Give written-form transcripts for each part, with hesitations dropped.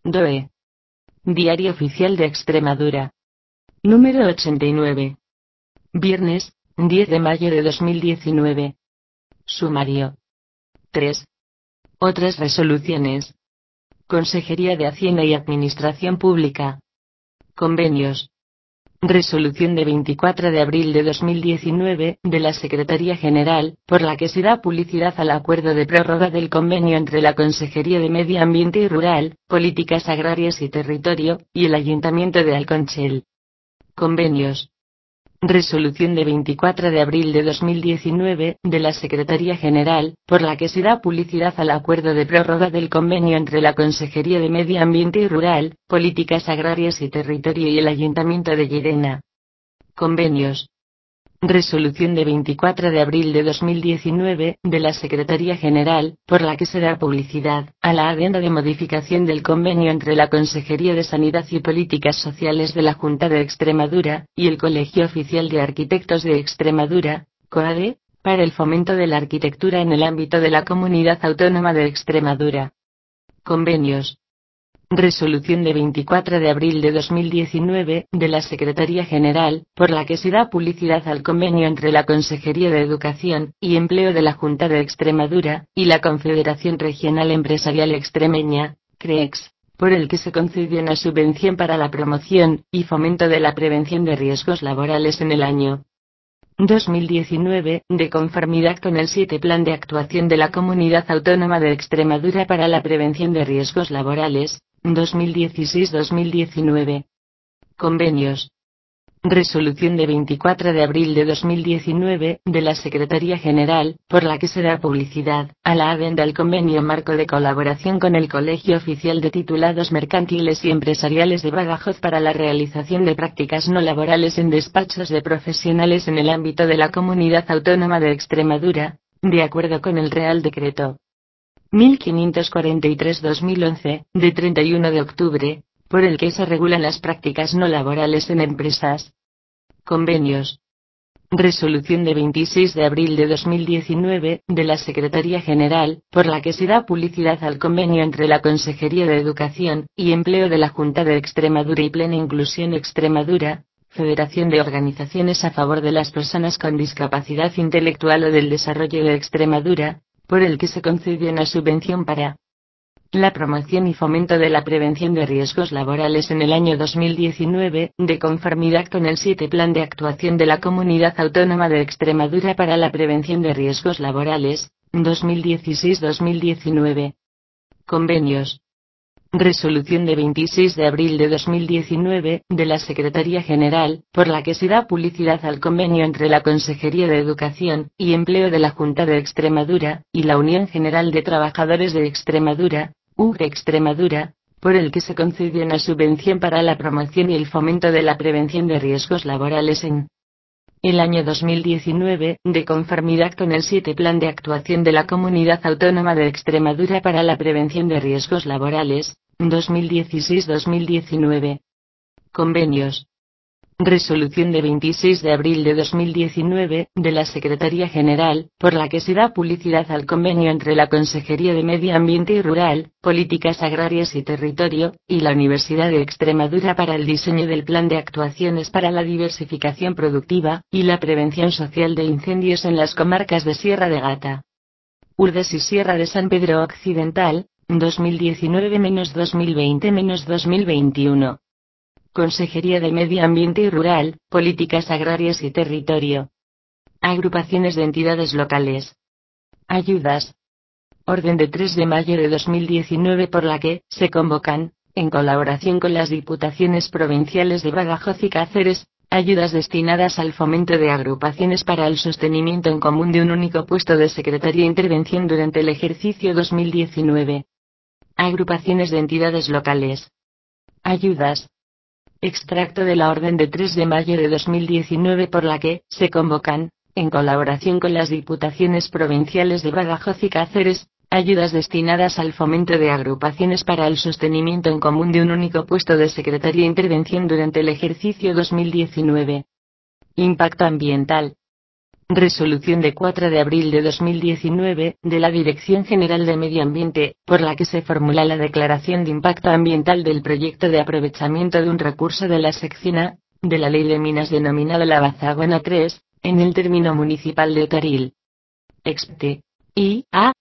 DOE. Diario Oficial de Extremadura. Número 89. Viernes, 10 de mayo de 2019. Sumario. 3. Otras resoluciones. Consejería de Hacienda y Administración Pública. Convenios. Resolución de 24 de abril de 2019 de la Secretaría General, por la que se da publicidad al acuerdo de prórroga del convenio entre la Consejería de Medio Ambiente y Rural, Políticas Agrarias y Territorio, y el Ayuntamiento de Alconchel. Convenios. Resolución de 24 de abril de 2019 de la Secretaría General, por la que se da publicidad al acuerdo de prórroga del convenio entre la Consejería de Medio Ambiente y Rural, Políticas Agrarias y Territorio y el Ayuntamiento de Llerena. Convenios. Resolución de 24 de abril de 2019 de la Secretaría General, por la que se da publicidad a la adenda de modificación del convenio entre la Consejería de Sanidad y Políticas Sociales de la Junta de Extremadura y el Colegio Oficial de Arquitectos de Extremadura, COADE, para el fomento de la arquitectura en el ámbito de la Comunidad Autónoma de Extremadura. Convenios. Resolución de 24 de abril de 2019 de la Secretaría General, por la que se da publicidad al convenio entre la Consejería de Educación y Empleo de la Junta de Extremadura y la Confederación Regional Empresarial Extremeña, CREEX, por el que se concede una subvención para la promoción y fomento de la prevención de riesgos laborales en el año 2019, de conformidad con el 7 Plan de Actuación de la Comunidad Autónoma de Extremadura para la Prevención de Riesgos Laborales, 2016-2019. Convenios. Resolución de 24 de abril de 2019 de la Secretaría General, por la que se da publicidad a la adenda al convenio marco de colaboración con el Colegio Oficial de Titulados Mercantiles y Empresariales de Badajoz para la realización de prácticas no laborales en despachos de profesionales en el ámbito de la Comunidad Autónoma de Extremadura, de acuerdo con el Real Decreto 1543/2011, de 31 de octubre, por el que se regulan las prácticas no laborales en empresas. Convenios. Resolución de 26 de abril de 2019 de la Secretaría General, por la que se da publicidad al convenio entre la Consejería de Educación y Empleo de la Junta de Extremadura y Plena Inclusión Extremadura, Federación de Organizaciones a favor de las personas con discapacidad intelectual o del desarrollo de Extremadura, por el que se concede una subvención para la promoción y fomento de la prevención de riesgos laborales en el año 2019, de conformidad con el 7 Plan de Actuación de la Comunidad Autónoma de Extremadura para la Prevención de Riesgos Laborales, 2016-2019. Convenios. Resolución de 26 de abril de 2019 de la Secretaría General, por la que se da publicidad al convenio entre la Consejería de Educación y Empleo de la Junta de Extremadura y la Unión General de Trabajadores de Extremadura, UGE Extremadura, por el que se concede una subvención para la promoción y el fomento de la prevención de riesgos laborales en el año 2019, de conformidad con el 7 Plan de Actuación de la Comunidad Autónoma de Extremadura para la Prevención de Riesgos Laborales, 2016-2019. Convenios. Resolución de 26 de abril de 2019 de la Secretaría General, por la que se da publicidad al convenio entre la Consejería de Medio Ambiente y Rural, Políticas Agrarias y Territorio, y la Universidad de Extremadura para el diseño del Plan de Actuaciones para la Diversificación Productiva y la Prevención Social de Incendios en las comarcas de Sierra de Gata, Urdes y Sierra de San Pedro Occidental, 2019-2020-2021. Consejería de Medio Ambiente y Rural, Políticas Agrarias y Territorio. Agrupaciones de entidades locales. Ayudas. Orden de 3 de mayo de 2019 por la que se convocan, en colaboración con las Diputaciones Provinciales de Badajoz y Cáceres, ayudas destinadas al fomento de agrupaciones para el sostenimiento en común de un único puesto de Secretaría de Intervención durante el ejercicio 2019. Agrupaciones de entidades locales. Ayudas. Extracto de la orden de 3 de mayo de 2019 por la que se convocan, en colaboración con las Diputaciones Provinciales de Badajoz y Cáceres, ayudas destinadas al fomento de agrupaciones para el sostenimiento en común de un único puesto de Secretaría de Intervención durante el ejercicio 2019. Impacto ambiental. Resolución de 4 de abril de 2019, de la Dirección General de Medio Ambiente, por la que se formula la declaración de impacto ambiental del proyecto de aprovechamiento de un recurso de la sección A, de la Ley de Minas denominado La Bazagona 3, en el término municipal de Taril. Expte. I.A.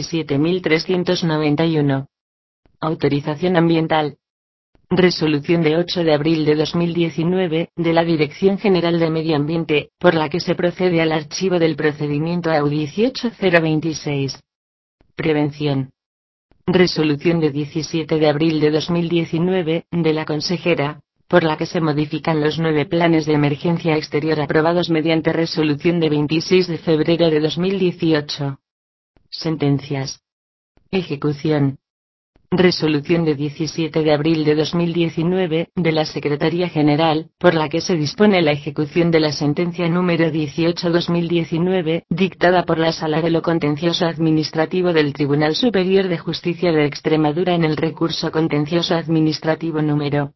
17.391. Autorización ambiental. Resolución de 8 de abril de 2019, de la Dirección General de Medio Ambiente, por la que se procede al archivo del procedimiento AU 18026. Prevención. Resolución de 17 de abril de 2019, de la consejera, por la que se modifican los 9 planes de emergencia exterior aprobados mediante resolución de 26 de febrero de 2018. Sentencias. Ejecución. Resolución de 17 de abril de 2019, de la Secretaría General, por la que se dispone la ejecución de la sentencia número 18/2019, dictada por la Sala de lo Contencioso Administrativo del Tribunal Superior de Justicia de Extremadura en el recurso contencioso administrativo número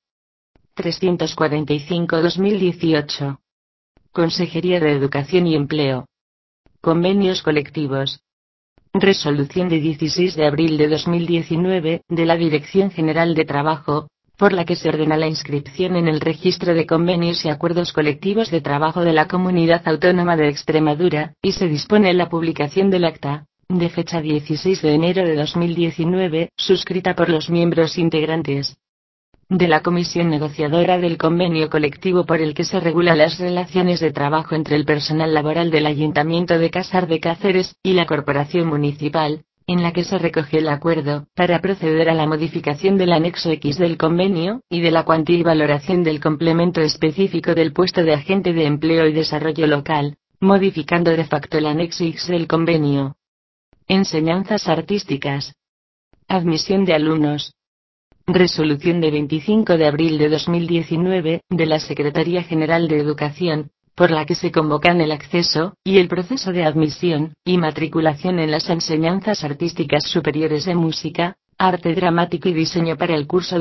345/2018. Consejería de Educación y Empleo. Convenios colectivos. Resolución de 16 de abril de 2019, de la Dirección General de Trabajo, por la que se ordena la inscripción en el registro de convenios y acuerdos colectivos de trabajo de la Comunidad Autónoma de Extremadura, y se dispone la publicación del acta, de fecha 16 de enero de 2019, suscrita por los miembros integrantes de la Comisión Negociadora del Convenio Colectivo por el que se regulan las relaciones de trabajo entre el personal laboral del Ayuntamiento de Casar de Cáceres y la Corporación Municipal, en la que se recoge el acuerdo para proceder a la modificación del anexo X del convenio, y de la cuantía y valoración del complemento específico del puesto de agente de empleo y desarrollo local, modificando de facto el anexo X del convenio. Enseñanzas artísticas. Admisión de alumnos. Resolución de 25 de abril de 2019, de la Secretaría General de Educación, por la que se convocan el acceso, y el proceso de admisión, y matriculación en las enseñanzas artísticas superiores de música, arte dramático y diseño para el curso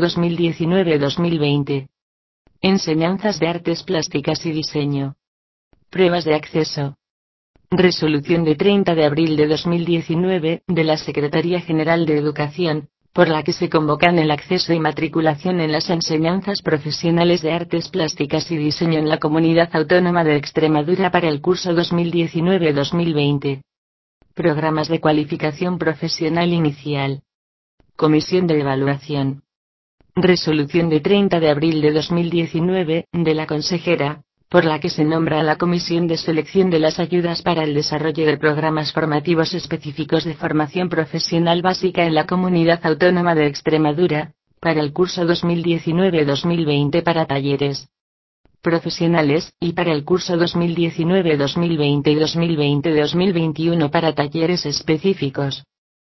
2019-2020. Enseñanzas de artes plásticas y diseño. Pruebas de acceso. Resolución de 30 de abril de 2019, de la Secretaría General de Educación, por la que se convocan el acceso y matriculación en las enseñanzas profesionales de artes plásticas y diseño en la Comunidad Autónoma de Extremadura para el curso 2019-2020. Programas de cualificación profesional inicial. Comisión de evaluación. Resolución de 30 de abril de 2019, de la consejera, por la que se nombra a la Comisión de Selección de las Ayudas para el Desarrollo de Programas Formativos Específicos de Formación Profesional Básica en la Comunidad Autónoma de Extremadura, para el curso 2019-2020 para talleres profesionales, y para el curso 2019-2020 y 2020-2021 para talleres específicos.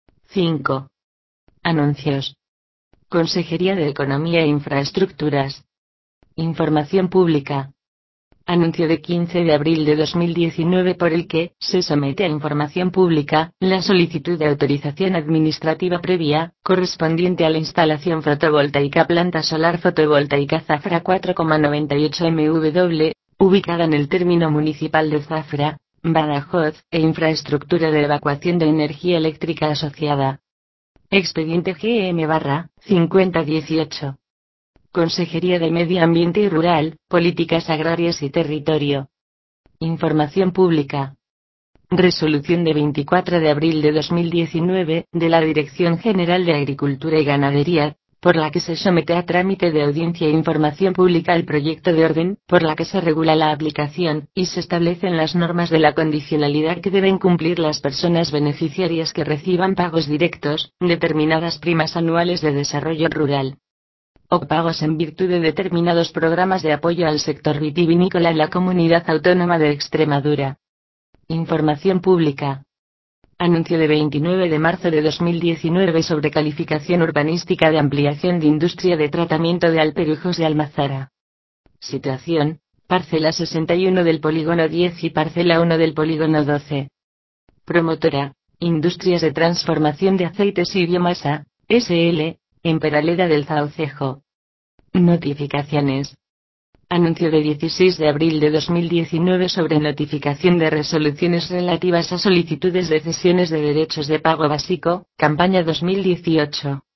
5. Anuncios. Consejería de Economía e Infraestructuras. Información pública. Anuncio de 15 de abril de 2019 por el que se somete a información pública la solicitud de autorización administrativa previa, correspondiente a la instalación fotovoltaica planta solar fotovoltaica Zafra 4,98 MW, ubicada en el término municipal de Zafra, Badajoz, e infraestructura de evacuación de energía eléctrica asociada. Expediente GM/5018. Consejería de Medio Ambiente y Rural, Políticas Agrarias y Territorio. Información pública. Resolución de 24 de abril de 2019, de la Dirección General de Agricultura y Ganadería, por la que se somete a trámite de audiencia e información pública el proyecto de orden, por la que se regula la aplicación, y se establecen las normas de la condicionalidad que deben cumplir las personas beneficiarias que reciban pagos directos, determinadas primas anuales de desarrollo rural, o pagos en virtud de determinados programas de apoyo al sector vitivinícola en la Comunidad Autónoma de Extremadura. Información pública. Anuncio de 29 de marzo de 2019 sobre calificación urbanística de ampliación de industria de tratamiento de Alperujos de Almazara. Situación: parcela 61 del polígono 10 y parcela 1 del polígono 12. Promotora: Industrias de Transformación de Aceites y Biomasa, SL, en Peraleda del Zaucejo. Notificaciones. Anuncio de 16 de abril de 2019 sobre notificación de resoluciones relativas a solicitudes de cesiones de derechos de pago básico, campaña 2018.